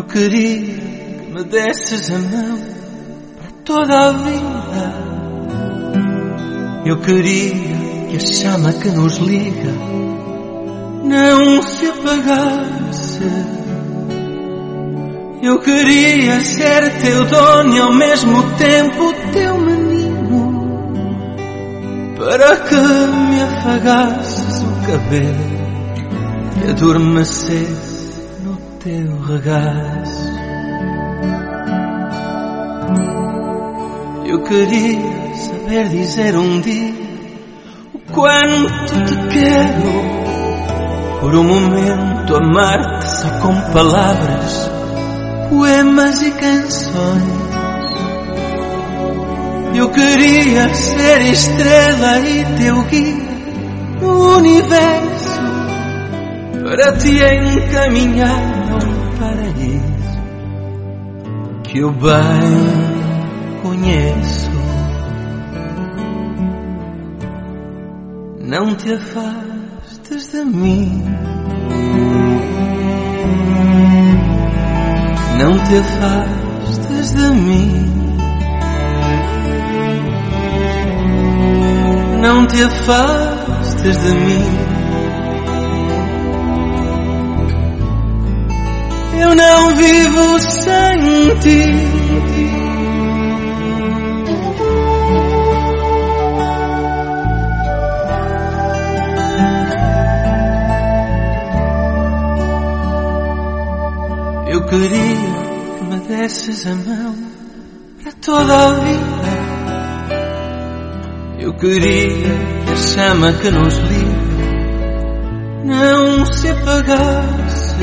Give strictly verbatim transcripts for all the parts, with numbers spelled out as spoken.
queria que me desses a mão para toda a vida. Eu queria que a chama que nos liga não se apagasse. Eu queria ser teu dono e ao mesmo tempo teu menino, para que me afagasses o cabelo e adormecesse no teu regaço. Eu queria saber dizer um dia o quanto te quero, por um momento amar-te só com palavras, poemas e canções. Eu queria ser estrela e teu guia no universo, para te encaminhar a um paraíso que eu bem conheço. Não te afastes de mim, não te afastes de mim, não te afastes de mim. Eu não vivo sem ti. Eu queria que me desses a mão para toda a vida. Eu queria que a chama que nos liga não se apagasse.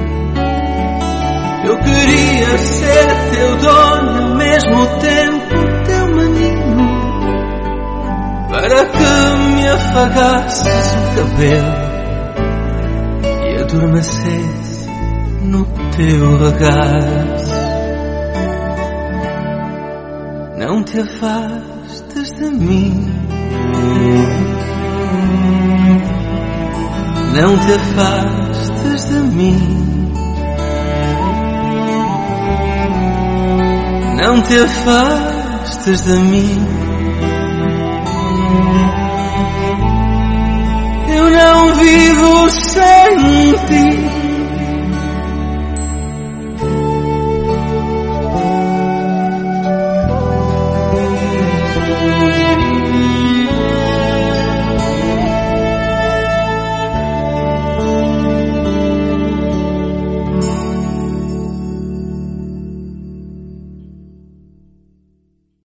Eu queria ser teu dono e ao mesmo tempo teu menino, para que me afagasses o cabelo e adormecesse no teu regaço. Não te afastes de mim, não te afastes de mim, não te afastes de mim. Eu não vivo sem ti.